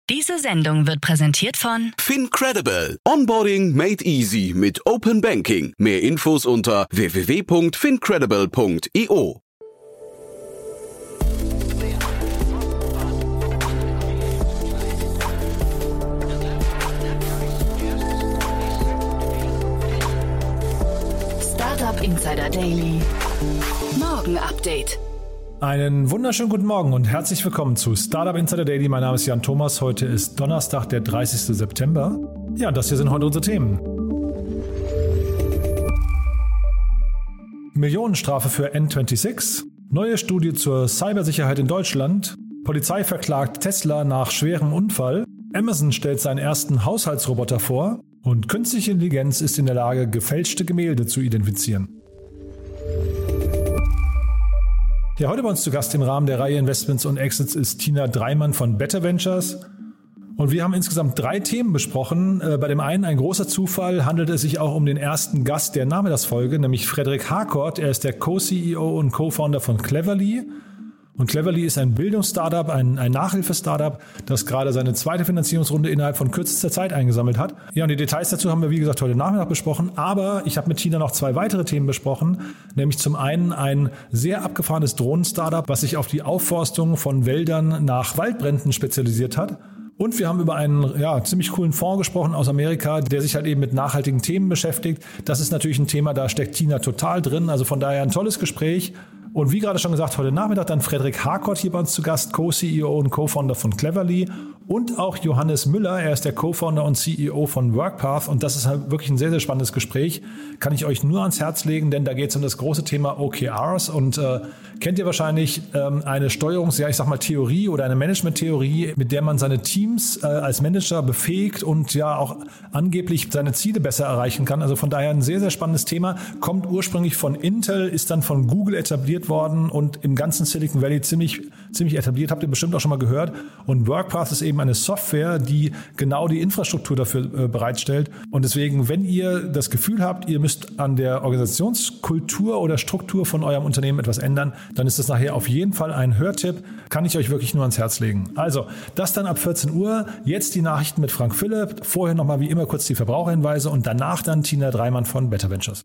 Diese Sendung wird präsentiert von FinCredible. Onboarding made easy mit Open Banking. Mehr Infos unter www.fincredible.io. Startup Insider Daily. Morgen Update. Einen wunderschönen guten Morgen und herzlich willkommen zu Startup Insider Daily. Mein Name ist Jan Thomas. Heute ist Donnerstag, der 30. September. Ja, das hier sind heute unsere Themen. Millionenstrafe für N26. Neue Studie zur Cybersicherheit in Deutschland. Polizei verklagt Tesla nach schwerem Unfall. Amazon stellt seinen ersten Haushaltsroboter vor. Und künstliche Intelligenz ist in der Lage, gefälschte Gemälde zu identifizieren. Ja, heute bei uns zu Gast im Rahmen der Reihe Investments und Exits ist Tina Dreimann von Better Ventures. Und wir haben insgesamt 3 Themen besprochen. Bei dem einen, ein großer Zufall, handelt es sich auch um den ersten Gast der Nachmittagsfolge, nämlich Frederik Harcourt. Er ist der Co-CEO und Co-Founder von Cleverly. Und Cleverly ist ein Bildungsstartup, ein Nachhilfe-Startup, das gerade seine zweite Finanzierungsrunde innerhalb von kürzester Zeit eingesammelt hat. Ja, und die Details dazu haben wir, wie gesagt, heute Nachmittag besprochen. Aber ich habe mit Tina noch 2 weitere Themen besprochen. Nämlich zum einen ein sehr abgefahrenes Drohnen-Startup, was sich auf die Aufforstung von Wäldern nach Waldbränden spezialisiert hat. Und wir haben über einen ziemlich coolen Fonds gesprochen aus Amerika, der sich halt eben mit nachhaltigen Themen beschäftigt. Das ist natürlich ein Thema, da steckt Tina total drin. Also von daher ein tolles Gespräch. Und wie gerade schon gesagt, heute Nachmittag dann Frederik Harcourt hier bei uns zu Gast, Co-CEO und Co-Founder von Cleverly. Und auch Johannes Müller, er ist der Co-Founder und CEO von Workpath. Und das ist halt wirklich ein sehr, sehr spannendes Gespräch. Kann ich euch nur ans Herz legen, denn da geht es um das große Thema OKRs. Und kennt ihr wahrscheinlich eine Theorie oder eine Management-Theorie, mit der man seine Teams als Manager befähigt und ja auch angeblich seine Ziele besser erreichen kann. Also von daher ein sehr, sehr spannendes Thema. Kommt ursprünglich von Intel, ist dann von Google etabliert worden und im ganzen Silicon Valley ziemlich etabliert, habt ihr bestimmt auch schon mal gehört. Und Workpath ist eben eine Software, die genau die Infrastruktur dafür bereitstellt. Und deswegen, wenn ihr das Gefühl habt, ihr müsst an der Organisationskultur oder Struktur von eurem Unternehmen etwas ändern, dann ist das nachher auf jeden Fall ein Hörtipp. Kann ich euch wirklich nur ans Herz legen. Also, das dann ab 14 Uhr. Jetzt die Nachrichten mit Frank Philipp. Vorher nochmal wie immer kurz die Verbraucherhinweise und danach dann Tina Dreimann von Better Ventures.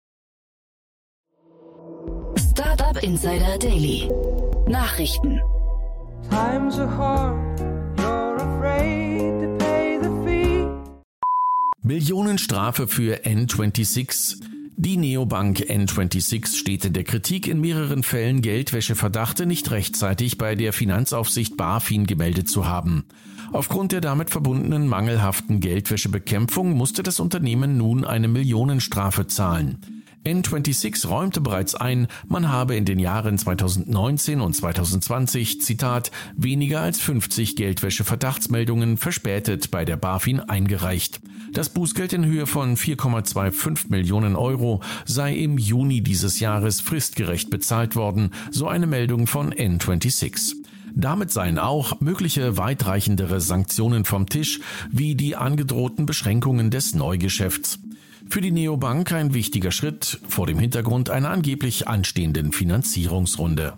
Startup Insider Daily. Nachrichten. Times are hard, you're afraid to pay the fee. Millionenstrafe für N26. Die Neobank N26 steht in der Kritik, in mehreren Fällen Geldwäscheverdachte nicht rechtzeitig bei der Finanzaufsicht BaFin gemeldet zu haben. Aufgrund der damit verbundenen mangelhaften Geldwäschebekämpfung musste das Unternehmen nun eine Millionenstrafe zahlen. N26 räumte bereits ein, man habe in den Jahren 2019 und 2020, Zitat, weniger als 50 Geldwäsche-Verdachtsmeldungen verspätet bei der BaFin eingereicht. Das Bußgeld in Höhe von 4,25 Millionen Euro sei im Juni dieses Jahres fristgerecht bezahlt worden, so eine Meldung von N26. Damit seien auch mögliche weitreichendere Sanktionen vom Tisch, wie die angedrohten Beschränkungen des Neugeschäfts. Für die Neobank ein wichtiger Schritt vor dem Hintergrund einer angeblich anstehenden Finanzierungsrunde.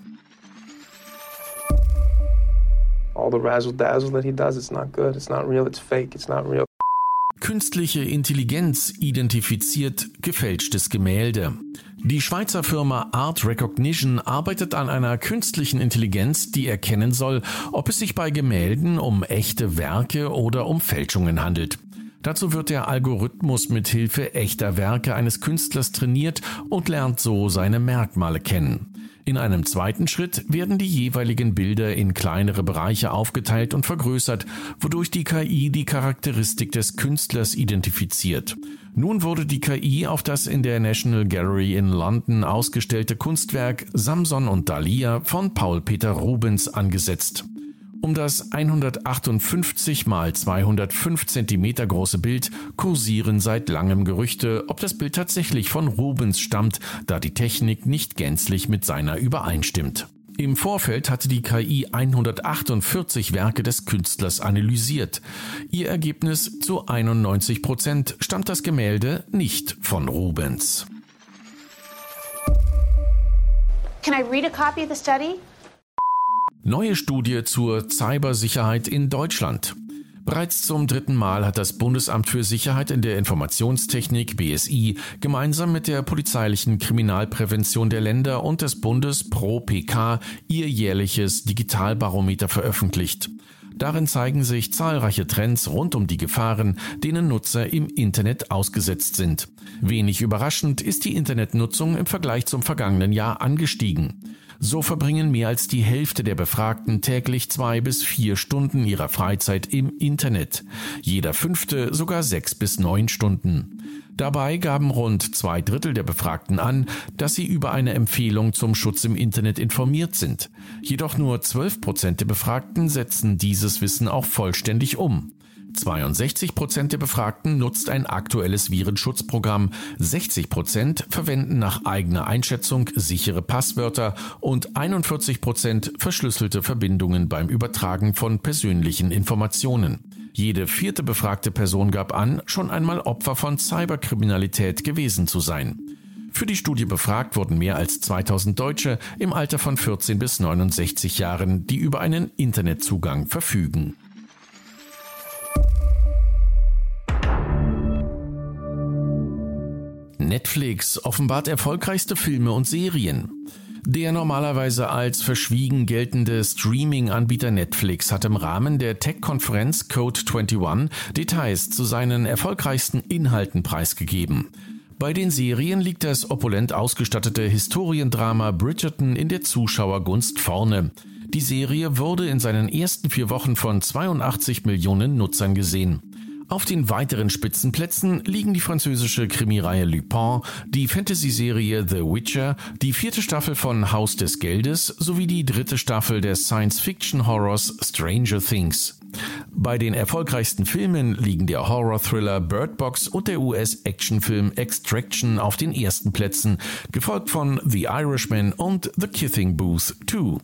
All the razzle-dazzle that he does, it's not good, it's not real, it's fake, it's not real. Künstliche Intelligenz identifiziert gefälschtes Gemälde. Die Schweizer Firma Art Recognition arbeitet an einer künstlichen Intelligenz, die erkennen soll, ob es sich bei Gemälden um echte Werke oder um Fälschungen handelt. Dazu wird der Algorithmus mit Hilfe echter Werke eines Künstlers trainiert und lernt so seine Merkmale kennen. In einem zweiten Schritt werden die jeweiligen Bilder in kleinere Bereiche aufgeteilt und vergrößert, wodurch die KI die Charakteristik des Künstlers identifiziert. Nun wurde die KI auf das in der National Gallery in London ausgestellte Kunstwerk Samson und Dalia von Paul Peter Rubens angesetzt. Um das 158 x 205 cm große Bild kursieren seit langem Gerüchte, ob das Bild tatsächlich von Rubens stammt, da die Technik nicht gänzlich mit seiner übereinstimmt. Im Vorfeld hatte die KI 148 Werke des Künstlers analysiert. Ihr Ergebnis: zu 91% stammt das Gemälde nicht von Rubens. Can I read a copy of the study? Neue Studie zur Cybersicherheit in Deutschland. Bereits zum 3. Mal hat das Bundesamt für Sicherheit in der Informationstechnik BSI gemeinsam mit der polizeilichen Kriminalprävention der Länder und des Bundes pro PK ihr jährliches Digitalbarometer veröffentlicht. Darin zeigen sich zahlreiche Trends rund um die Gefahren, denen Nutzer im Internet ausgesetzt sind. Wenig überraschend ist die Internetnutzung im Vergleich zum vergangenen Jahr angestiegen. So verbringen mehr als die Hälfte der Befragten täglich 2 bis 4 Stunden ihrer Freizeit im Internet. Jeder 5. sogar 6 bis 9 Stunden. Dabei gaben rund 2/3 der Befragten an, dass sie über eine Empfehlung zum Schutz im Internet informiert sind. Jedoch nur 12% der Befragten setzen dieses Wissen auch vollständig um. 62% der Befragten nutzt ein aktuelles Virenschutzprogramm, 60% verwenden nach eigener Einschätzung sichere Passwörter und 41% verschlüsselte Verbindungen beim Übertragen von persönlichen Informationen. Jede 4. befragte Person gab an, schon einmal Opfer von Cyberkriminalität gewesen zu sein. Für die Studie befragt wurden mehr als 2000 Deutsche im Alter von 14 bis 69 Jahren, die über einen Internetzugang verfügen. Netflix offenbart erfolgreichste Filme und Serien. Der normalerweise als verschwiegen geltende Streaming-Anbieter Netflix hat im Rahmen der Tech-Konferenz Code 21 Details zu seinen erfolgreichsten Inhalten preisgegeben. Bei den Serien liegt das opulent ausgestattete Historiendrama Bridgerton in der Zuschauergunst vorne. Die Serie wurde in seinen ersten 4 Wochen von 82 Millionen Nutzern gesehen. Auf den weiteren Spitzenplätzen liegen die französische Krimireihe Lupin, die Fantasy-Serie The Witcher, die 4. Staffel von Haus des Geldes sowie die 3. Staffel des Science-Fiction-Horrors Stranger Things. Bei den erfolgreichsten Filmen liegen der Horror-Thriller Bird Box und der US-Actionfilm Extraction auf den ersten Plätzen, gefolgt von The Irishman und The Kissing Booth 2.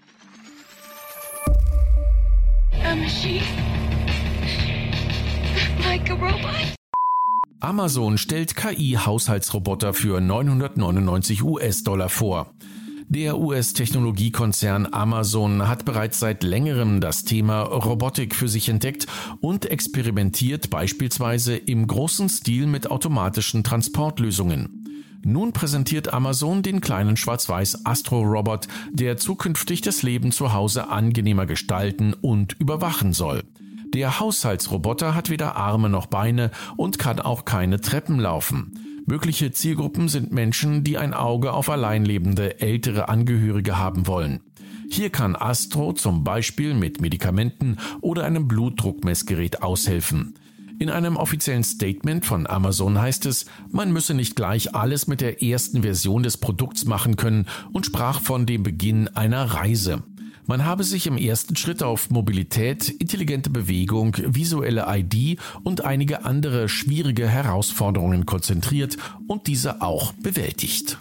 Like a robot? Amazon stellt KI-Haushaltsroboter für $999 vor. Der US-Technologiekonzern Amazon hat bereits seit längerem das Thema Robotik für sich entdeckt und experimentiert beispielsweise im großen Stil mit automatischen Transportlösungen. Nun präsentiert Amazon den kleinen schwarz-weiß Astro-Robot, der zukünftig das Leben zu Hause angenehmer gestalten und überwachen soll. Der Haushaltsroboter hat weder Arme noch Beine und kann auch keine Treppen laufen. Mögliche Zielgruppen sind Menschen, die ein Auge auf alleinlebende ältere Angehörige haben wollen. Hier kann Astro zum Beispiel mit Medikamenten oder einem Blutdruckmessgerät aushelfen. In einem offiziellen Statement von Amazon heißt es, man müsse nicht gleich alles mit der ersten Version des Produkts machen können und sprach von dem Beginn einer Reise. Man habe sich im ersten Schritt auf Mobilität, intelligente Bewegung, visuelle ID und einige andere schwierige Herausforderungen konzentriert und diese auch bewältigt.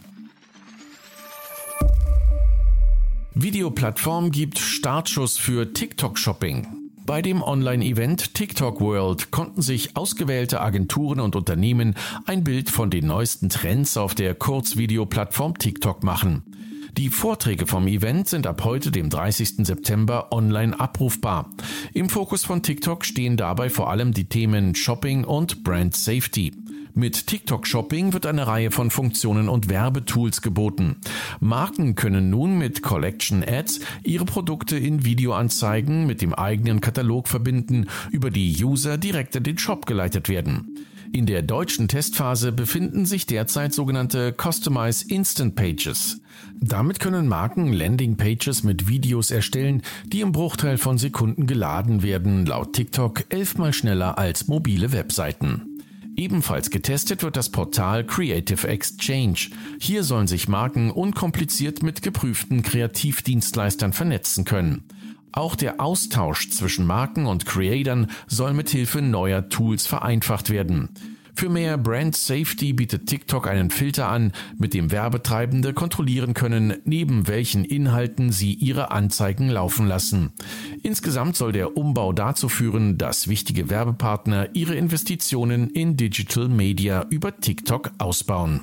Videoplattform gibt Startschuss für TikTok-Shopping. Bei dem Online-Event TikTok World konnten sich ausgewählte Agenturen und Unternehmen ein Bild von den neuesten Trends auf der Kurzvideoplattform TikTok machen. Die Vorträge vom Event sind ab heute, dem 30. September, online abrufbar. Im Fokus von TikTok stehen dabei vor allem die Themen Shopping und Brand Safety. Mit TikTok Shopping wird eine Reihe von Funktionen und Werbetools geboten. Marken können nun mit Collection Ads ihre Produkte in Videoanzeigen mit dem eigenen Katalog verbinden, über die User direkt in den Shop geleitet werden. In der deutschen Testphase befinden sich derzeit sogenannte Customize Instant Pages. Damit können Marken Landingpages mit Videos erstellen, die im Bruchteil von Sekunden geladen werden, laut TikTok 11-mal schneller als mobile Webseiten. Ebenfalls getestet wird das Portal Creative Exchange. Hier sollen sich Marken unkompliziert mit geprüften Kreativdienstleistern vernetzen können. Auch der Austausch zwischen Marken und Creatern soll mit Hilfe neuer Tools vereinfacht werden. Für mehr Brand Safety bietet TikTok einen Filter an, mit dem Werbetreibende kontrollieren können, neben welchen Inhalten sie ihre Anzeigen laufen lassen. Insgesamt soll der Umbau dazu führen, dass wichtige Werbepartner ihre Investitionen in Digital Media über TikTok ausbauen.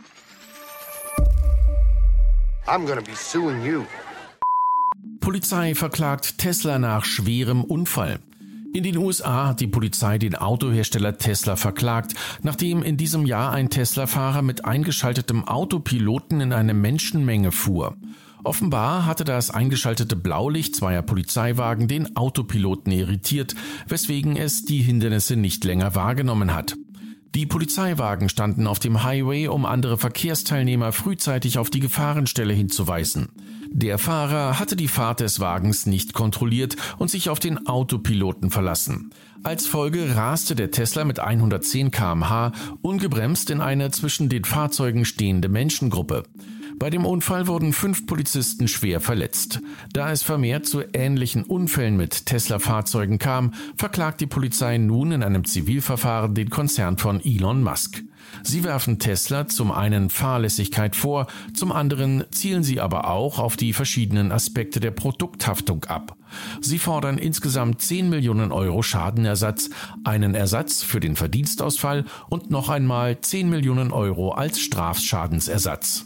I'm gonna be suing you. Polizei verklagt Tesla nach schwerem Unfall. In den USA hat die Polizei den Autohersteller Tesla verklagt, nachdem in diesem Jahr ein Tesla-Fahrer mit eingeschaltetem Autopiloten in eine Menschenmenge fuhr. Offenbar hatte das eingeschaltete Blaulicht zweier Polizeiwagen den Autopiloten irritiert, weswegen es die Hindernisse nicht länger wahrgenommen hat. Die Polizeiwagen standen auf dem Highway, um andere Verkehrsteilnehmer frühzeitig auf die Gefahrenstelle hinzuweisen. Der Fahrer hatte die Fahrt des Wagens nicht kontrolliert und sich auf den Autopiloten verlassen. Als Folge raste der Tesla mit 110 km/h ungebremst in eine zwischen den Fahrzeugen stehende Menschengruppe. Bei dem Unfall wurden 5 Polizisten schwer verletzt. Da es vermehrt zu ähnlichen Unfällen mit Tesla-Fahrzeugen kam, verklagt die Polizei nun in einem Zivilverfahren den Konzern von Elon Musk. Sie werfen Tesla zum einen Fahrlässigkeit vor, zum anderen zielen sie aber auch auf die verschiedenen Aspekte der Produkthaftung ab. Sie fordern insgesamt 10 Millionen Euro Schadenersatz, einen Ersatz für den Verdienstausfall und noch einmal 10 Millionen Euro als Strafschadensersatz.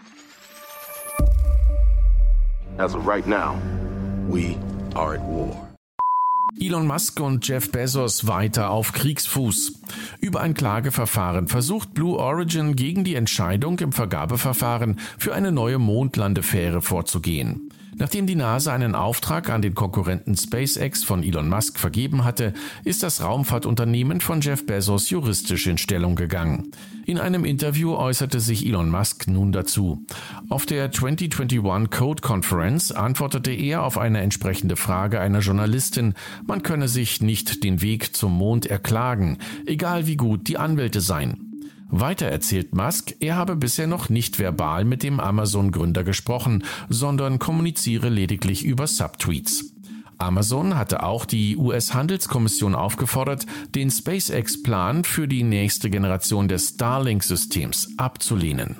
As of right now, we are at war. Elon Musk und Jeff Bezos weiter auf Kriegsfuß. Über ein Klageverfahren versucht Blue Origin gegen die Entscheidung im Vergabeverfahren für eine neue Mondlandefähre vorzugehen. Nachdem die NASA einen Auftrag an den Konkurrenten SpaceX von Elon Musk vergeben hatte, ist das Raumfahrtunternehmen von Jeff Bezos juristisch in Stellung gegangen. In einem Interview äußerte sich Elon Musk nun dazu. Auf der 2021 Code Conference antwortete er auf eine entsprechende Frage einer Journalistin, man könne sich nicht den Weg zum Mond erklagen, egal wie gut die Anwälte seien. Weiter erzählt Musk, er habe bisher noch nicht verbal mit dem Amazon-Gründer gesprochen, sondern kommuniziere lediglich über Subtweets. Amazon hatte auch die US-Handelskommission aufgefordert, den SpaceX-Plan für die nächste Generation des Starlink-Systems abzulehnen.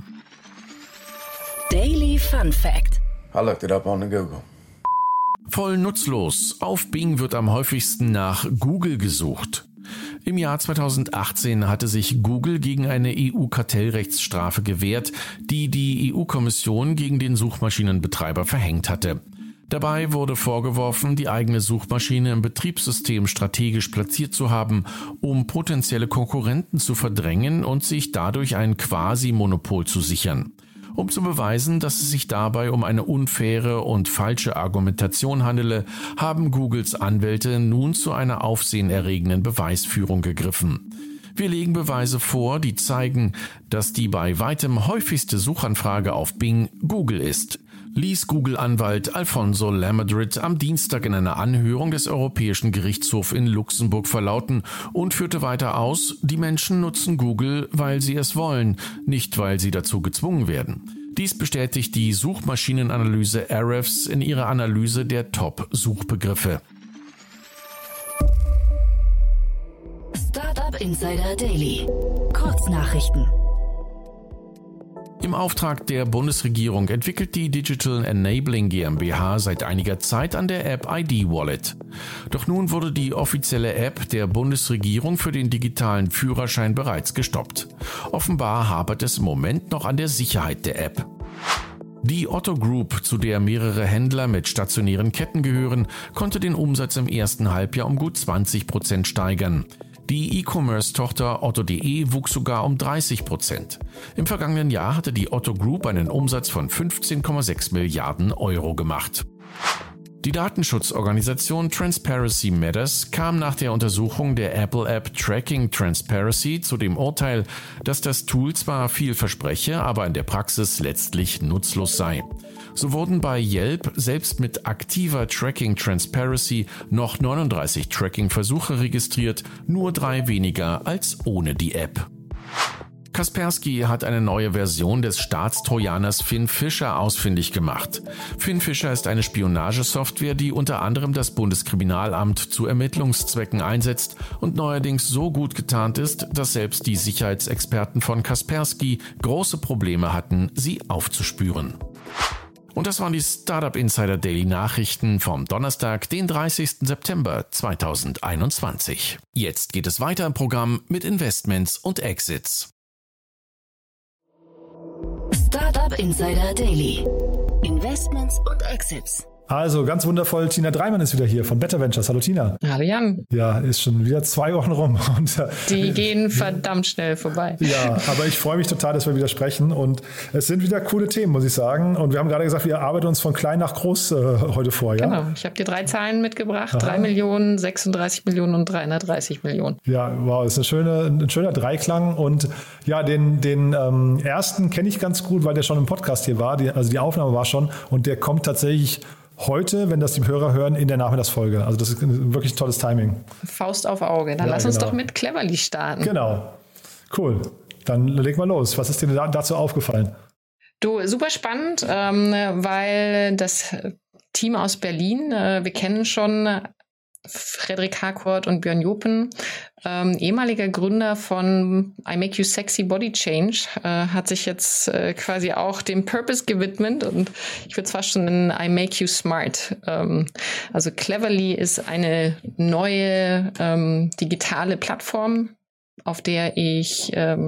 Daily Fun Fact: I looked it up on the Google. Voll nutzlos. Auf Bing wird am häufigsten nach Google gesucht. Im Jahr 2018 hatte sich Google gegen eine EU-Kartellrechtsstrafe gewehrt, die die EU-Kommission gegen den Suchmaschinenbetreiber verhängt hatte. Dabei wurde vorgeworfen, die eigene Suchmaschine im Betriebssystem strategisch platziert zu haben, um potenzielle Konkurrenten zu verdrängen und sich dadurch ein Quasi-Monopol zu sichern. Um zu beweisen, dass es sich dabei um eine unfaire und falsche Argumentation handele, haben Googles Anwälte nun zu einer aufsehenerregenden Beweisführung gegriffen. Wir legen Beweise vor, die zeigen, dass die bei weitem häufigste Suchanfrage auf Bing Google ist, ließ Google-Anwalt Alfonso Lamadrid am Dienstag in einer Anhörung des Europäischen Gerichtshofs in Luxemburg verlauten und führte weiter aus, die Menschen nutzen Google, weil sie es wollen, nicht weil sie dazu gezwungen werden. Dies bestätigt die Suchmaschinenanalyse Ahrefs in ihrer Analyse der Top-Suchbegriffe. Startup Insider Daily. Kurznachrichten. Im Auftrag der Bundesregierung entwickelt die Digital Enabling GmbH seit einiger Zeit an der App ID Wallet. Doch nun wurde die offizielle App der Bundesregierung für den digitalen Führerschein bereits gestoppt. Offenbar hapert es im Moment noch an der Sicherheit der App. Die Otto Group, zu der mehrere Händler mit stationären Ketten gehören, konnte den Umsatz im ersten Halbjahr um gut 20% steigern. Die E-Commerce-Tochter Otto.de wuchs sogar um 30%. Im vergangenen Jahr hatte die Otto Group einen Umsatz von 15,6 Milliarden Euro gemacht. Die Datenschutzorganisation Transparency Matters kam nach der Untersuchung der Apple-App Tracking Transparency zu dem Urteil, dass das Tool zwar viel verspreche, aber in der Praxis letztlich nutzlos sei. So wurden bei Yelp selbst mit aktiver Tracking Transparency noch 39 Tracking-Versuche registriert, nur 3 weniger als ohne die App. Kaspersky hat eine neue Version des Staatstrojaners FinFisher ausfindig gemacht. FinFisher ist eine Spionagesoftware, die unter anderem das Bundeskriminalamt zu Ermittlungszwecken einsetzt und neuerdings so gut getarnt ist, dass selbst die Sicherheitsexperten von Kaspersky große Probleme hatten, sie aufzuspüren. Und das waren die Startup Insider Daily Nachrichten vom Donnerstag, den 30. September 2021. Jetzt geht es weiter im Programm mit Investments und Exits. Startup Insider Daily. Investments und Exits. Also ganz wundervoll, Tina Dreimann ist wieder hier von Better Ventures. Hallo Tina. Hallo Jan. Ja, ist schon wieder 2 Wochen rum. Und, die gehen verdammt schnell vorbei. Ja, aber ich freue mich total, dass wir wieder sprechen und es sind wieder coole Themen, muss ich sagen. Und wir haben gerade gesagt, wir arbeiten uns von klein nach groß heute vor. Ja? Genau, ich habe dir 3 Zahlen mitgebracht, 3 Millionen, 36 Millionen und 330 Millionen. Ja, wow, ist ein schöner Dreiklang und ja, den ersten kenne ich ganz gut, weil der schon im Podcast hier war, also die Aufnahme war schon und der kommt tatsächlich heute, wenn das die Hörer hören, in der Nachmittagsfolge. Also das ist wirklich ein tolles Timing. Faust auf Auge. Dann lass uns doch mit Cleverly starten. Genau. Cool. Dann leg mal los. Was ist dir dazu aufgefallen? Du, super spannend, weil das Team aus Berlin, wir kennen schon Frederik Harcourt und Björn Jopen, ehemaliger Gründer von I Make You Sexy Body Change, hat sich jetzt quasi auch dem Purpose gewidmet und ich würde es fast schon nennen I Make You Smart. Also Cleverly ist eine neue digitale Plattform, auf der ich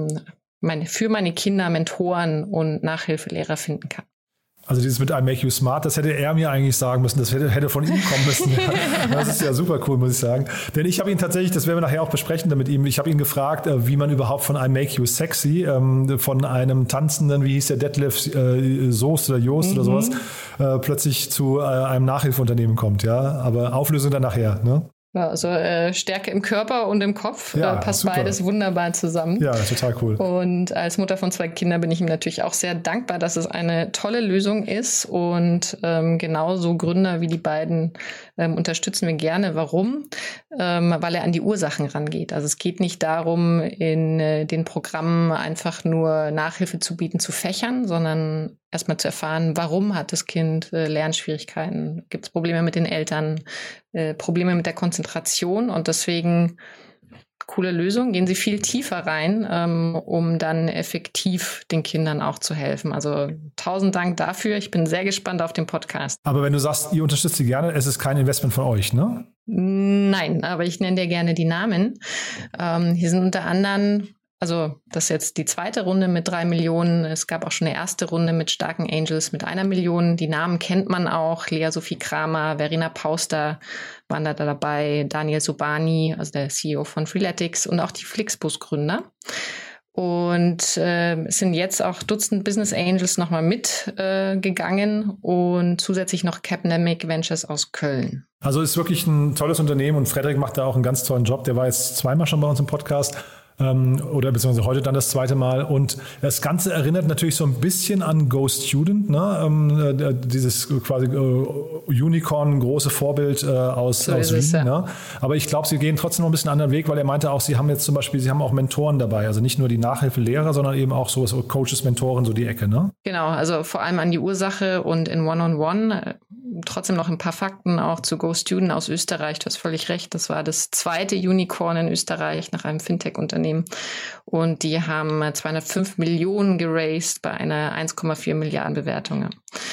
für meine Kinder Mentoren und Nachhilfelehrer finden kann. Also dieses mit I Make You Smart, das hätte er mir eigentlich sagen müssen, das hätte von ihm kommen müssen. Das ist ja super cool, muss ich sagen. Denn ich habe ihn tatsächlich, das werden wir nachher auch besprechen mit ihm, ich habe ihn gefragt, wie man überhaupt von I Make You Sexy, von einem tanzenden, wie hieß der, Detlef Soest oder Joost oder sowas, plötzlich zu einem Nachhilfeunternehmen kommt. Ja, aber Auflösung dann nachher, ne? Ja, also Stärke im Körper und im Kopf, passt super. Beides wunderbar zusammen. Ja, total cool. Und als Mutter von 2 Kindern bin ich ihm natürlich auch sehr dankbar, dass es eine tolle Lösung ist und genauso Gründer wie die beiden unterstützen wir gerne. Warum? Weil er an die Ursachen rangeht. Also es geht nicht darum, in den Programmen einfach nur Nachhilfe zu bieten zu Fächern, sondern erstmal zu erfahren, warum hat das Kind Lernschwierigkeiten, gibt es Probleme mit den Eltern, Probleme mit der Konzentration und deswegen coole Lösung, gehen Sie viel tiefer rein, um dann effektiv den Kindern auch zu helfen. Also 1000 Dank dafür, ich bin sehr gespannt auf den Podcast. Aber wenn du sagst, ihr unterstützt sie gerne, es ist kein Investment von euch, ne? Nein, aber ich nenne dir gerne die Namen. Hier sind unter anderem, also das ist jetzt die zweite Runde mit 3 Millionen. Es gab auch schon eine erste Runde mit starken Angels mit 1 Million. Die Namen kennt man auch. Lea Sophie Kramer, Verena Pauster waren da dabei. Daniel Sobani, also der CEO von Freeletics und auch die Flixbus-Gründer. Und es sind jetzt auch Dutzend Business Angels nochmal mitgegangen und zusätzlich noch Capnemic Ventures aus Köln. Also ist wirklich ein tolles Unternehmen und Frederik macht da auch einen ganz tollen Job. Der war jetzt 2-mal schon bei uns im Podcast. Oder beziehungsweise heute dann das 2. Mal. Und das Ganze erinnert natürlich so ein bisschen an Go Student, ne? Dieses quasi Unicorn, große Vorbild aus Wien. Ja. Ne? Aber ich glaube, sie gehen trotzdem noch ein bisschen einen anderen Weg, weil er meinte auch, sie haben jetzt zum Beispiel, sie haben auch Mentoren dabei. Also nicht nur die Nachhilfelehrer, sondern eben auch so Coaches, Mentoren, so die Ecke. Ne? Genau, also vor allem an die Ursache und in One-on-One. Trotzdem noch ein paar Fakten auch zu Go Student aus Österreich. Du hast völlig recht, das war das 2. Unicorn in Österreich nach einem Fintech-Unternehmen. Und die haben 205 Millionen geraced bei einer 1,4 Milliarden Bewertung.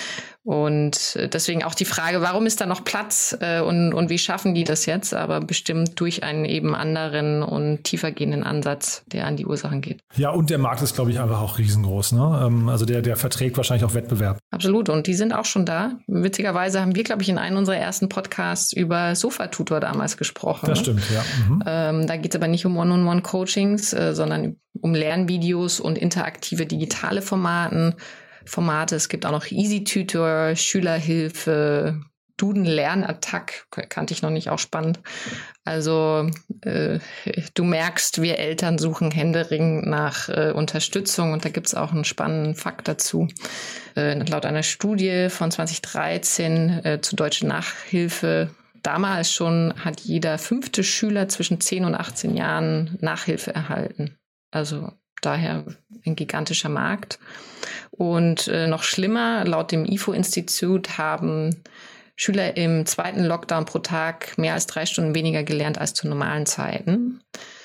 Und deswegen auch die Frage, warum ist da noch Platz und wie schaffen die das jetzt? Aber bestimmt durch einen eben anderen und tiefergehenden Ansatz, der an die Ursachen geht. Ja, und der Markt ist, glaube ich, einfach auch riesengroß. Ne? Also der verträgt wahrscheinlich auch Wettbewerb. Absolut. Und die sind auch schon da. Witzigerweise haben wir, glaube ich, in einem unserer ersten Podcasts über Sofa-Tutor damals gesprochen. Das stimmt, ja. Mhm. Da geht es aber nicht um One-on-One-Coachings, sondern um Lernvideos und interaktive digitale Formate. Es gibt auch noch Easy Tutor, Schülerhilfe, Duden Lernattack, kannte ich noch nicht, auch spannend. Also du merkst, wir Eltern suchen händeringend nach Unterstützung und da gibt es auch einen spannenden Fakt dazu. Laut einer Studie von 2013 zur deutschen Nachhilfe, damals schon hat jeder 5. Schüler zwischen 10 und 18 Jahren Nachhilfe erhalten. Also daher ein gigantischer Markt. Und noch schlimmer, laut dem IFO-Institut haben Schüler im 2. Lockdown pro Tag mehr als 3 Stunden weniger gelernt als zu normalen Zeiten.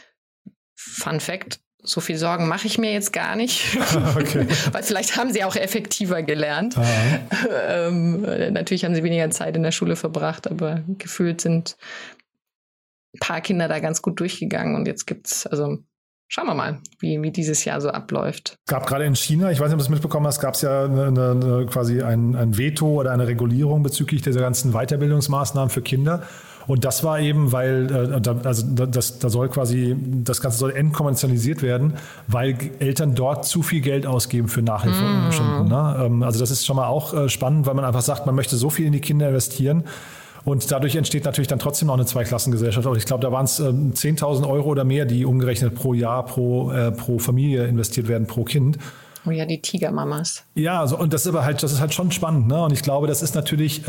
Fun Fact, so viel Sorgen mache ich mir jetzt gar nicht, okay. Weil vielleicht haben sie auch effektiver gelernt. Natürlich haben sie weniger Zeit in der Schule verbracht, aber gefühlt sind ein paar Kinder da ganz gut durchgegangen und jetzt gibt's, also schauen wir mal, wie dieses Jahr so abläuft. Es gab gerade in China, ich weiß nicht, ob du es mitbekommen hast, gab es ja quasi ein Veto oder eine Regulierung bezüglich dieser ganzen Weiterbildungsmaßnahmen für Kinder. Und das war eben, weil da soll quasi, das Ganze soll entkommerzialisiert werden, weil Eltern dort zu viel Geld ausgeben für Nachhilfestunden. Ne? Also das ist schon mal auch spannend, weil man einfach sagt, man möchte so viel in die Kinder investieren. Und dadurch entsteht natürlich dann trotzdem noch eine Zweiklassengesellschaft. Aber ich glaube, da waren es 10.000 Euro oder mehr, die umgerechnet pro Jahr, pro Familie investiert werden, pro Kind. Oh ja, die Tigermamas. Ja, und das ist halt schon spannend, ne? Und ich glaube, das ist natürlich,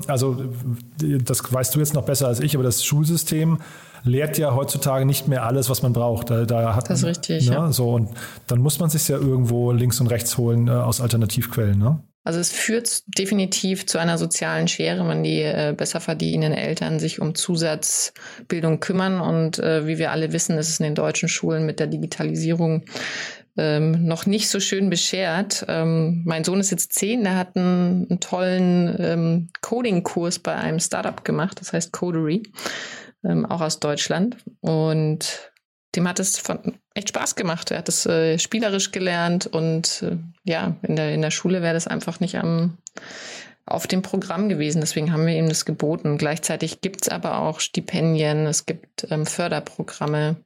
das weißt du jetzt noch besser als ich, aber das Schulsystem lehrt ja heutzutage nicht mehr alles, was man braucht. Das ist richtig, ne? ja. So, und dann muss man sich ja irgendwo links und rechts holen aus Alternativquellen, ne? Also es führt definitiv zu einer sozialen Schere, wenn die besser verdienenden Eltern sich um Zusatzbildung kümmern. Und wie wir alle wissen, ist es in den deutschen Schulen mit der Digitalisierung noch nicht so schön beschert. Mein Sohn ist jetzt 10, der hat einen tollen Coding-Kurs bei einem Startup gemacht, das heißt Codery, auch aus Deutschland. Und dem hat es echt Spaß gemacht. Er hat es spielerisch gelernt und in der Schule wäre das einfach nicht auf dem Programm gewesen. Deswegen haben wir ihm das geboten. Gleichzeitig gibt es aber auch Stipendien, es gibt Förderprogramme.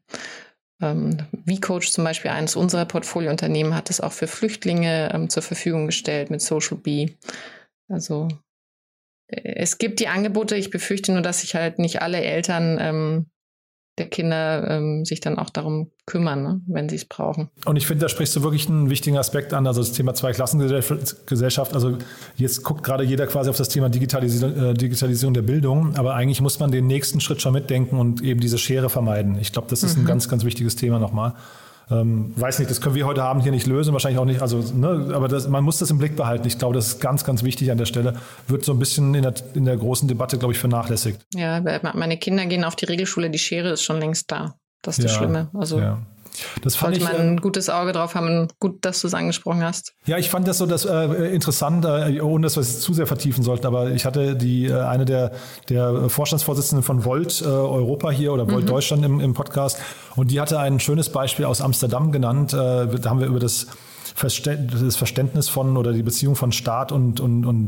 VCoach zum Beispiel, eines unserer Portfoliounternehmen, hat es auch für Flüchtlinge zur Verfügung gestellt mit Social Bee. Also es gibt die Angebote. Ich befürchte nur, dass sich halt nicht alle Eltern der Kinder sich dann auch darum kümmern, ne, wenn sie es brauchen. Und ich finde, da sprichst du wirklich einen wichtigen Aspekt an, also das Thema Zweiklassengesellschaft. Also jetzt guckt gerade jeder quasi auf das Thema Digitalisierung der Bildung, aber eigentlich muss man den nächsten Schritt schon mitdenken und eben diese Schere vermeiden. Ich glaube, das ist ein ganz, ganz wichtiges Thema nochmal. Weiß nicht, das können wir heute Abend hier nicht lösen, wahrscheinlich auch nicht. Also, ne, aber man muss das im Blick behalten. Ich glaube, das ist ganz, ganz wichtig an der Stelle. Wird so ein bisschen in der großen Debatte, glaube ich, vernachlässigt. Ja, meine Kinder gehen auf die Regelschule, die Schere ist schon längst da. Das ist das Schlimme. Also das sollte man ein gutes Auge drauf haben. Gut, dass du es angesprochen hast. Ja, ich fand das so interessant, ohne dass wir es zu sehr vertiefen sollten. Aber ich hatte eine der Vorstandsvorsitzenden von Volt Europa hier oder Volt Deutschland im Podcast. Und die hatte ein schönes Beispiel aus Amsterdam genannt. Da haben wir über das Verständnis von oder die Beziehung von Staat und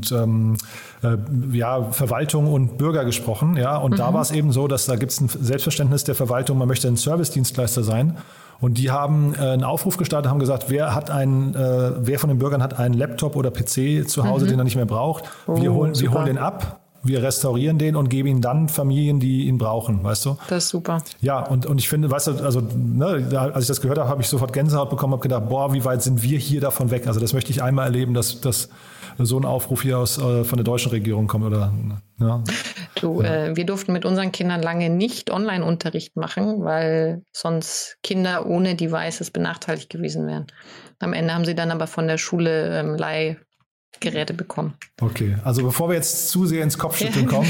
Verwaltung und Bürger gesprochen. Ja, und da war es eben so, dass da gibt es ein Selbstverständnis der Verwaltung, man möchte ein Servicedienstleister sein. Und die haben einen Aufruf gestartet, haben gesagt, wer von den Bürgern hat einen Laptop oder PC zu Hause, den er nicht mehr braucht. Wir holen den ab. Wir restaurieren den und geben ihn dann Familien, die ihn brauchen, weißt du? Das ist super. Ja, und ich finde, weißt du, also als ich das gehört habe, habe ich sofort Gänsehaut bekommen, habe gedacht, boah, wie weit sind wir hier davon weg? Also das möchte ich einmal erleben, dass so ein Aufruf hier von der deutschen Regierung kommt. Oder, ja. Wir durften mit unseren Kindern lange nicht Online-Unterricht machen, weil sonst Kinder ohne Devices benachteiligt gewesen wären. Am Ende haben sie dann aber von der Schule Leihgeräte bekommen. Okay, also bevor wir jetzt zu sehr ins Kopfschütteln kommen,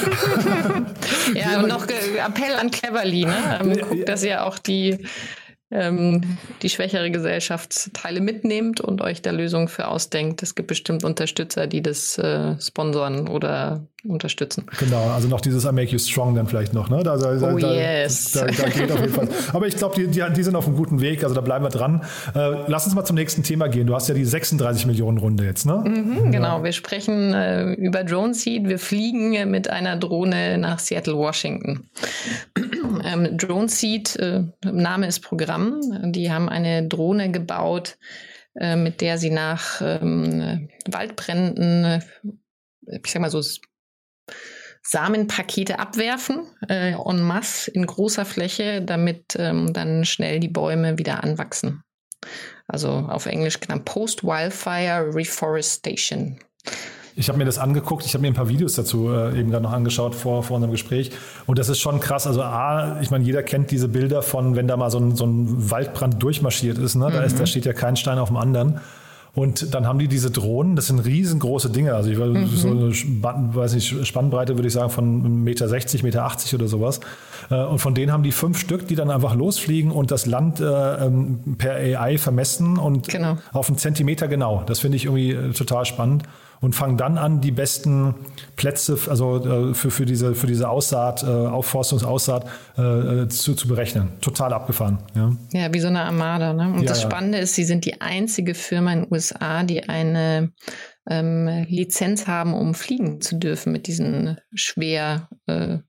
und noch Appell an Cleverly, ne? Guckt, dass ihr auch die schwächere Gesellschaftsteile mitnehmt und euch da Lösungen für ausdenkt. Es gibt bestimmt Unterstützer, die das sponsern oder unterstützen. Genau, also noch dieses I make you strong dann vielleicht noch. Ne? Yes. Da geht auf jeden Fall. Aber ich glaube, die sind auf einem guten Weg, also da bleiben wir dran. Lass uns mal zum nächsten Thema gehen. Du hast ja die 36 Millionen Runde jetzt, ne? Genau, wir sprechen über Drone Seed. Wir fliegen mit einer Drohne nach Seattle, Washington. Drone Seed, Name ist Programm. Die haben eine Drohne gebaut, mit der sie nach Waldbränden, ich sag mal so, Samenpakete abwerfen, en masse in großer Fläche, damit dann schnell die Bäume wieder anwachsen. Also auf Englisch genannt Post-Wildfire Reforestation. Ich habe mir das angeguckt, ich habe mir ein paar Videos dazu eben gerade noch angeschaut vor unserem Gespräch und das ist schon krass. Also ich meine, jeder kennt diese Bilder von, wenn da mal so ein Waldbrand durchmarschiert ist, ne? Da steht ja kein Stein auf dem anderen. Und dann haben die diese Drohnen, das sind riesengroße Dinge. Also so eine Spannbreite würde ich sagen von 1,60 Meter, 1,80 Meter oder sowas. Und von denen haben die 5 Stück, die dann einfach losfliegen und das Land per AI vermessen und auf einen Zentimeter genau. Das finde ich irgendwie total spannend. und fangen dann an, die besten Plätze, also für diese Aussaat, Aufforstungsaussaat zu berechnen. Total abgefahren. Ja, wie so eine Armada. Ne? Und ja, das Spannende ist, sie sind die einzige Firma in den USA, die eine Lizenz haben, um fliegen zu dürfen mit diesen Schwerdrohnen.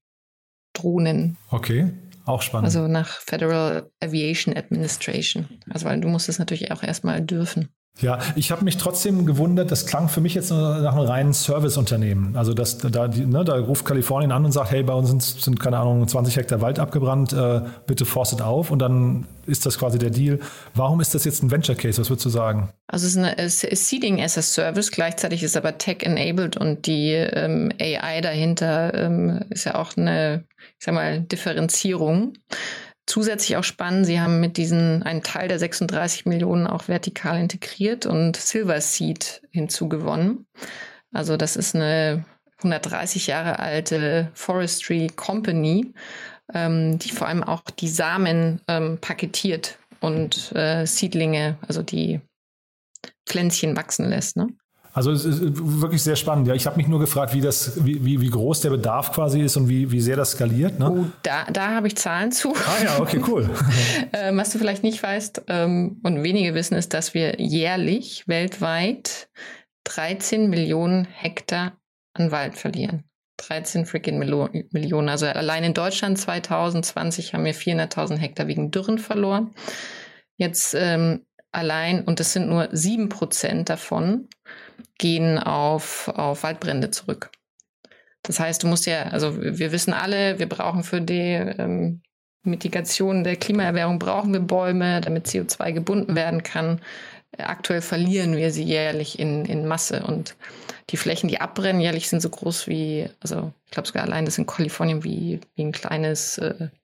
Okay. Auch spannend. Also nach Federal Aviation Administration. Also weil du musst es natürlich auch erstmal dürfen. Ja, ich habe mich trotzdem gewundert, das klang für mich jetzt nach einem reinen Serviceunternehmen. Also da ruft Kalifornien an und sagt, hey, bei uns sind keine Ahnung, 20 Hektar Wald abgebrannt, bitte forstet auf, und dann ist das quasi der Deal. Warum ist das jetzt ein Venture Case? Was würdest du sagen? Also es ist Seeding as a Service, gleichzeitig ist aber Tech-enabled, und die AI dahinter ist ja auch eine, ich sag mal, Differenzierung. Zusätzlich auch spannend, sie haben mit einen Teil der 36 Millionen auch vertikal integriert und Silver Seed hinzugewonnen. Also das ist eine 130 Jahre alte Forestry Company, die vor allem auch die Samen paketiert und Seedlinge, also die Pflänzchen wachsen lässt, ne? Also es ist wirklich sehr spannend. Ja, ich habe mich nur gefragt, wie groß der Bedarf quasi ist und wie sehr das skaliert. Ne? Oh, da habe ich Zahlen zu. Ah ja, okay, cool. Was du vielleicht nicht weißt und wenige wissen, ist, dass wir jährlich weltweit 13 Millionen Hektar an Wald verlieren. 13 freaking Millionen. Also allein in Deutschland 2020 haben wir 400.000 Hektar wegen Dürren verloren. Jetzt allein, und das sind nur 7% davon, gehen auf Waldbrände zurück. Das heißt, du musst also wir wissen alle, wir brauchen für die Mitigation der Klimaerwärmung brauchen wir Bäume, damit CO2 gebunden werden kann. Aktuell verlieren wir sie jährlich in Masse, und die Flächen, die abbrennen jährlich, sind so groß wie, also ich glaube sogar allein das in Kalifornien wie ein kleines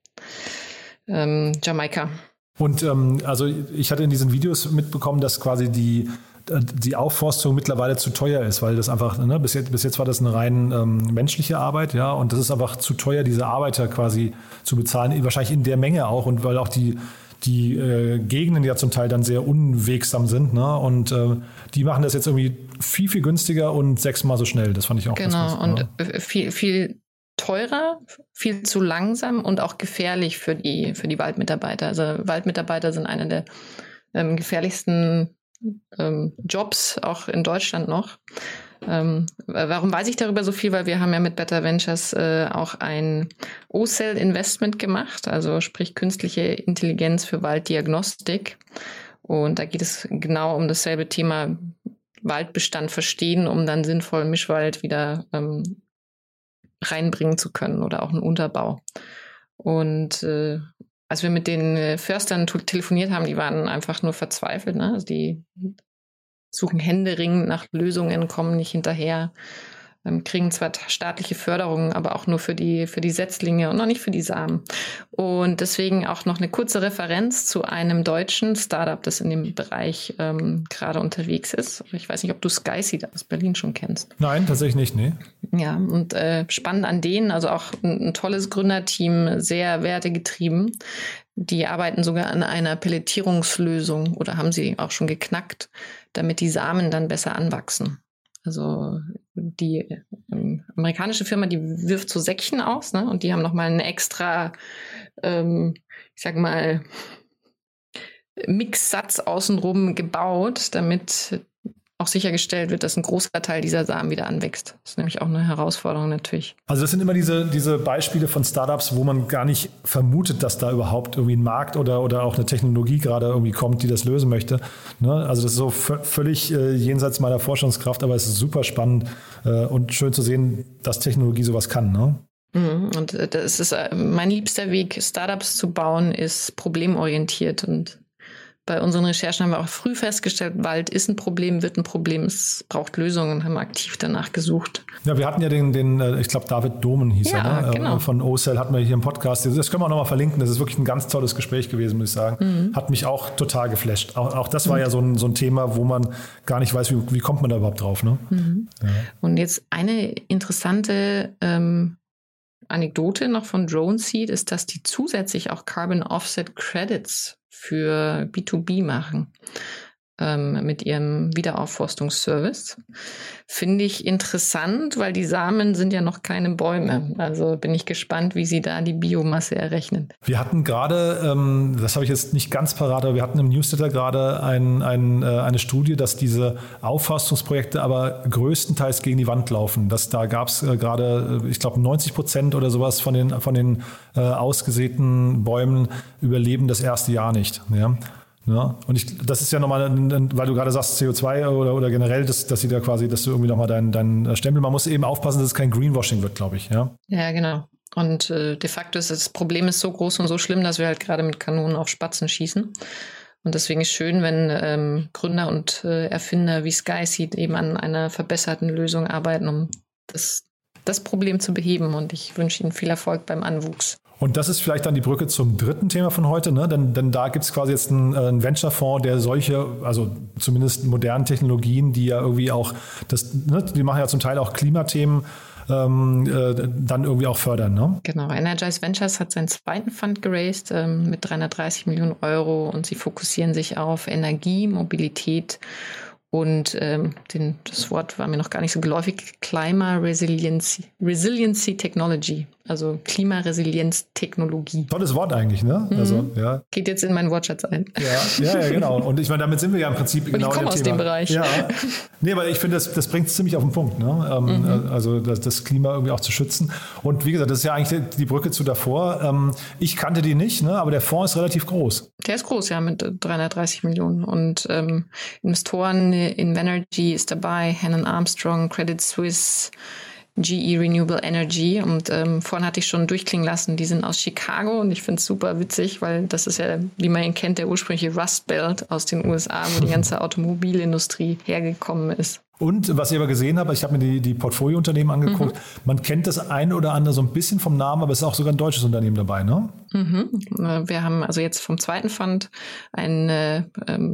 Jamaika. Und also ich hatte in diesen Videos mitbekommen, dass quasi die Aufforstung mittlerweile zu teuer ist, weil das einfach, ne, bis jetzt war das eine rein menschliche Arbeit, ja, und das ist einfach zu teuer, diese Arbeiter quasi zu bezahlen, wahrscheinlich in der Menge auch, und weil auch die Gegenden ja zum Teil dann sehr unwegsam sind, ne, und die machen das jetzt irgendwie viel, viel günstiger und 6-mal so schnell. Das fand ich auch genau, und viel, viel teurer, viel zu langsam und auch gefährlich für die Waldmitarbeiter. Also Waldmitarbeiter sind einer der gefährlichsten Jobs, auch in Deutschland noch. Warum weiß ich darüber so viel? Weil wir haben ja mit Better Ventures auch ein OCell-Investment gemacht, also sprich künstliche Intelligenz für Walddiagnostik. Und da geht es genau um dasselbe Thema, Waldbestand verstehen, um dann sinnvoll Mischwald wieder reinbringen zu können oder auch einen Unterbau. Und als wir mit den Förstern telefoniert haben, die waren einfach nur verzweifelt, ne? Also die suchen händeringend nach Lösungen, kommen nicht hinterher, kriegen zwar staatliche Förderungen, aber auch nur für die Setzlinge und noch nicht für die Samen. Und deswegen auch noch eine kurze Referenz zu einem deutschen Startup, das in dem Bereich gerade unterwegs ist. Ich weiß nicht, ob du SkySeed aus Berlin schon kennst. Nein, tatsächlich nicht, nee. Ja, und spannend an denen, also auch ein tolles Gründerteam, sehr wertegetrieben. Die arbeiten sogar an einer Pelletierungslösung oder haben sie auch schon geknackt, damit die Samen dann besser anwachsen. Also die amerikanische Firma, die wirft so Säckchen aus, ne? Und die haben nochmal einen extra, ich sag mal, Mixsatz außenrum gebaut, damit auch sichergestellt wird, dass ein großer Teil dieser Samen wieder anwächst. Das ist nämlich auch eine Herausforderung natürlich. Also das sind immer diese Beispiele von Startups, wo man gar nicht vermutet, dass da überhaupt irgendwie ein Markt oder auch eine Technologie gerade irgendwie kommt, die das lösen möchte. Ne? Also das ist so völlig jenseits meiner Forschungskraft, aber es ist super spannend und schön zu sehen, dass Technologie sowas kann. Ne? Und das ist mein liebster Weg, Startups zu bauen, ist problemorientiert. Und bei unseren Recherchen haben wir auch früh festgestellt, Wald ist ein Problem, wird ein Problem, es braucht Lösungen, haben wir aktiv danach gesucht. Ja, wir hatten ja den ich glaube David Domen hieß er, ne? Genau. Von OCell hatten wir hier im Podcast. Das können wir auch nochmal verlinken, das ist wirklich ein ganz tolles Gespräch gewesen, muss ich sagen. Hat mich auch total geflasht. Auch das war ja so ein Thema, wo man gar nicht weiß, wie kommt man da überhaupt drauf. Ne? Ja. Und jetzt eine interessante Anekdote noch von Drone Seed ist, dass die zusätzlich auch Carbon Offset Credits für B2B machen. mit ihrem Wiederaufforstungsservice. Finde ich interessant, weil die Samen sind ja noch keine Bäume. Also bin ich gespannt, wie sie da die Biomasse errechnen. Wir hatten gerade, das habe ich jetzt nicht ganz parat, aber wir hatten im Newsletter gerade eine Studie, dass diese Aufforstungsprojekte aber größtenteils gegen die Wand laufen. Da gab es gerade, ich glaube 90% oder sowas von den ausgesäten Bäumen überleben das erste Jahr nicht. Ja. Ja, und das ist ja nochmal, weil du gerade sagst CO2 oder generell, dass sie da quasi, dass du irgendwie nochmal dein Stempel, man muss eben aufpassen, dass es kein Greenwashing wird, glaube ich. Ja, ja, genau. Und de facto ist das Problem so groß und so schlimm, dass wir halt gerade mit Kanonen auf Spatzen schießen. Und deswegen ist schön, wenn Gründer und Erfinder wie SkySeed eben an einer verbesserten Lösung arbeiten, um das Problem zu beheben. Und ich wünsche Ihnen viel Erfolg beim Anwuchs. Und das ist vielleicht dann die Brücke zum dritten Thema von heute, ne? Denn da gibt es quasi jetzt einen Venture-Fonds, der solche, also zumindest modernen Technologien, die ja irgendwie auch, die machen ja zum Teil auch Klimathemen, dann irgendwie auch fördern. Ne? Genau, Energize Ventures hat seinen zweiten Fund geraced mit 330 Millionen Euro und sie fokussieren sich auf Energie, Mobilität und das Wort war mir noch gar nicht so geläufig, Climate Resiliency Technology, also Klimaresilienz-Technologie. Tolles Wort eigentlich, ne? Mhm. Also, ja. Geht jetzt in meinen Wortschatz ein. Ja, genau. Und ich meine, damit sind wir ja im Prinzip genau in dem Thema. Ich komme aus dem Bereich. Ja. Nee, weil ich finde, das bringt es ziemlich auf den Punkt, ne? Also das Klima irgendwie auch zu schützen. Und wie gesagt, das ist ja eigentlich die Brücke zu davor. Ich kannte die nicht, ne? Aber der Fonds ist relativ groß. Der ist groß, ja, mit 330 Millionen. Und Investoren in Venergy ist dabei, Hannon Armstrong, Credit Suisse, GE Renewable Energy und vorhin hatte ich schon durchklingen lassen, die sind aus Chicago und ich finde es super witzig, weil das ist ja, wie man ihn kennt, der ursprüngliche Rust Belt aus den USA, wo die ganze Automobilindustrie hergekommen ist. Und was ich aber gesehen habe, ich habe mir die Portfoliounternehmen angeguckt, man kennt das eine oder andere so ein bisschen vom Namen, aber es ist auch sogar ein deutsches Unternehmen dabei, ne? Wir haben also jetzt vom zweiten Fund ein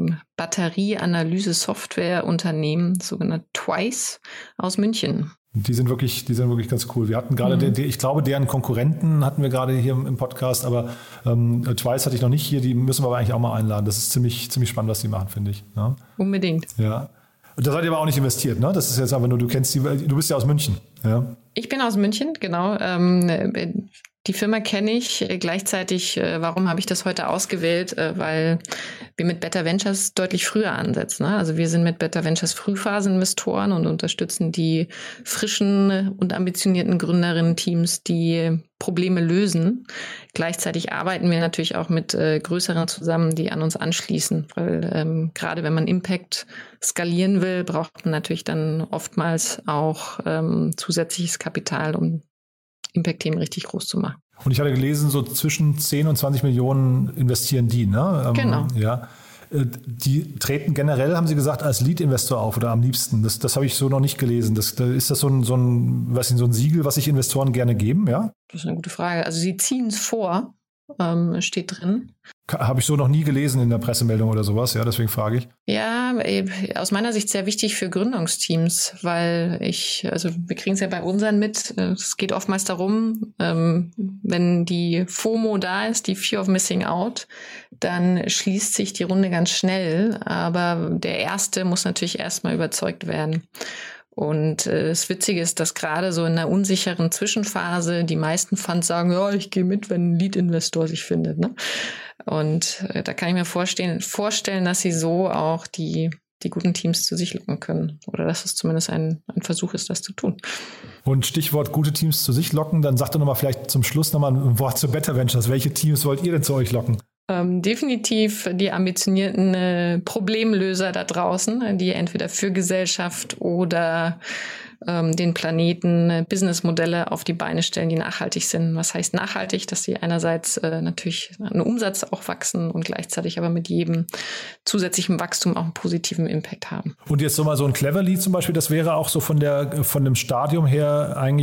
Batterieanalyse-Software-Unternehmen, sogenannt Twice aus München. Die sind wirklich ganz cool. Wir hatten gerade, ich glaube, deren Konkurrenten hatten wir gerade hier im Podcast, aber Twice hatte ich noch nicht hier, die müssen wir aber eigentlich auch mal einladen. Das ist ziemlich spannend, was die machen, finde ich. Ja? Unbedingt. Ja. Und da seid ihr aber auch nicht investiert, ne? Das ist jetzt einfach nur, du bist ja aus München. Ja? Ich bin aus München, genau. Die Firma kenne ich. Gleichzeitig, warum habe ich das heute ausgewählt? Weil wir mit Better Ventures deutlich früher ansetzen. Ne? Also wir sind mit Better Ventures Frühphaseninvestoren und unterstützen die frischen und ambitionierten Gründerinnen-Teams, die Probleme lösen. Gleichzeitig arbeiten wir natürlich auch mit größeren zusammen, die an uns anschließen. Weil gerade wenn man Impact skalieren will, braucht man natürlich dann oftmals auch zusätzliches Kapital, um Impact-Themen richtig groß zu machen. Und ich hatte gelesen, so zwischen 10 und 20 Millionen investieren die, ne? Genau. Ja. Die treten generell, haben Sie gesagt, als Lead-Investor auf oder am liebsten. Das habe ich so noch nicht gelesen. Ist das so ein Siegel, was sich Investoren gerne geben, ja? Das ist eine gute Frage. Also sie ziehen es vor, steht drin. Habe ich so noch nie gelesen in der Pressemeldung oder sowas, ja, deswegen frage ich. Ja, aus meiner Sicht sehr wichtig für Gründungsteams, weil wir kriegen es ja bei unseren mit, es geht oftmals darum, wenn die FOMO da ist, die Fear of Missing Out, dann schließt sich die Runde ganz schnell, aber der Erste muss natürlich erstmal überzeugt werden. Und das Witzige ist, dass gerade so in einer unsicheren Zwischenphase die meisten Funds sagen, ja, ich gehe mit, wenn ein Lead-Investor sich findet. Ne? Und da kann ich mir vorstellen, dass sie so auch die guten Teams zu sich locken können. Oder dass es zumindest ein Versuch ist, das zu tun. Und Stichwort gute Teams zu sich locken, dann sagt doch nochmal vielleicht zum Schluss nochmal ein Wort zu Better Ventures. Welche Teams wollt ihr denn zu euch locken? Definitiv die ambitionierten Problemlöser da draußen, die entweder für Gesellschaft oder den Planeten Businessmodelle auf die Beine stellen, die nachhaltig sind. Was heißt nachhaltig? Dass sie einerseits natürlich einen Umsatz auch wachsen und gleichzeitig aber mit jedem zusätzlichen Wachstum auch einen positiven Impact haben. Und jetzt so mal so ein Cleverly zum Beispiel, das wäre auch so von dem Stadium her eigentlich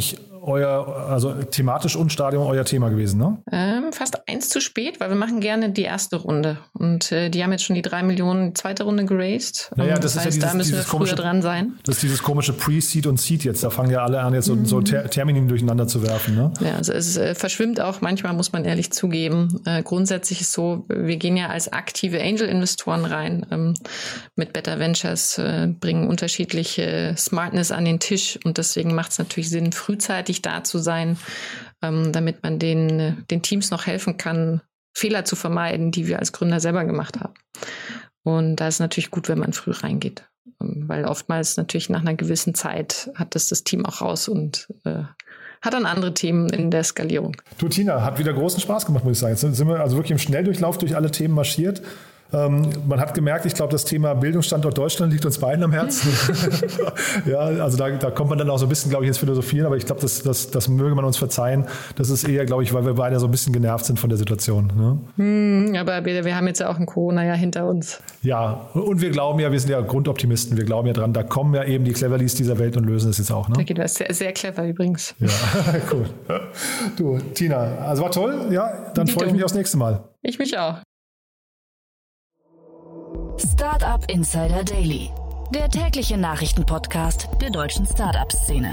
thematisch und Stadium euer Thema gewesen, ne? Fast 1 zu spät, weil wir machen gerne die erste Runde. Und die haben jetzt schon die 3 Millionen zweite Runde geraced. Naja, das heißt, ist ja da müssen wir früher dran sein. Das ist dieses komische Pre-Seed und Seed jetzt. Da fangen ja alle an, jetzt so Termini durcheinander zu werfen, ne? Ja, also es verschwimmt auch. Manchmal muss man ehrlich zugeben. Grundsätzlich ist so, wir gehen ja als aktive Angel-Investoren rein. Mit Better Ventures bringen unterschiedliche Smartness an den Tisch. Und deswegen macht es natürlich Sinn, frühzeitig da zu sein, damit man den Teams noch helfen kann, Fehler zu vermeiden, die wir als Gründer selber gemacht haben. Und da ist natürlich gut, wenn man früh reingeht, weil oftmals natürlich nach einer gewissen Zeit hat das Team auch raus und hat dann andere Themen in der Skalierung. Du, Tina, hat wieder großen Spaß gemacht, muss ich sagen. Jetzt sind wir also wirklich im Schnelldurchlauf durch alle Themen marschiert. Man hat gemerkt, ich glaube, das Thema Bildungsstandort Deutschland liegt uns beiden am Herzen. Ja, also da kommt man dann auch so ein bisschen, glaube ich, ins Philosophieren, aber ich glaube, das möge man uns verzeihen. Das ist eher, glaube ich, weil wir beide so ein bisschen genervt sind von der Situation. Ne? Aber wir haben jetzt ja auch ein Corona hinter uns. Ja, und wir glauben ja, wir sind ja Grundoptimisten, wir glauben ja dran, da kommen ja eben die Cleverlys dieser Welt und lösen das jetzt auch. Ne? Da geht das sehr, sehr clever übrigens. Ja, cool. Du, Tina, also war toll, ja, dann freue ich mich aufs nächste Mal. Ich mich auch. Startup Insider Daily, der tägliche Nachrichtenpodcast der deutschen Startup-Szene.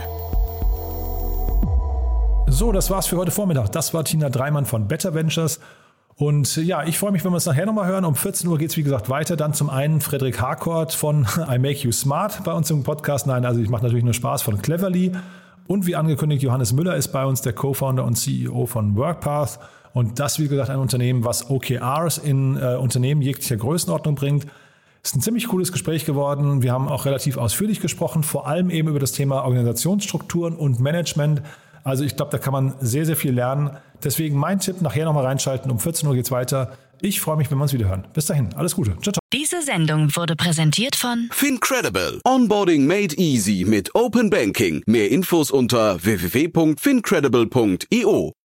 So, das war's für heute Vormittag. Das war Tina Dreimann von Better Ventures. Und ja, ich freue mich, wenn wir uns nachher nochmal hören. Um 14 Uhr geht's wie gesagt, weiter. Dann zum einen Frederik Harcourt von I Make You Smart bei uns im Podcast. Nein, also ich mache natürlich nur Spaß von Cleverly. Und wie angekündigt, Johannes Müller ist bei uns, der Co-Founder und CEO von Workpath. Und das, wie gesagt, ein Unternehmen, was OKRs in Unternehmen jeglicher Größenordnung bringt. Ist ein ziemlich cooles Gespräch geworden. Wir haben auch relativ ausführlich gesprochen, vor allem eben über das Thema Organisationsstrukturen und Management. Also ich glaube, da kann man sehr, sehr viel lernen. Deswegen mein Tipp, nachher nochmal reinschalten. Um 14 Uhr geht's weiter. Ich freue mich, wenn wir uns wieder hören. Bis dahin, alles Gute. Ciao, ciao. Diese Sendung wurde präsentiert von FinCredible. Onboarding made easy mit Open Banking. Mehr Infos unter www.fincredible.io.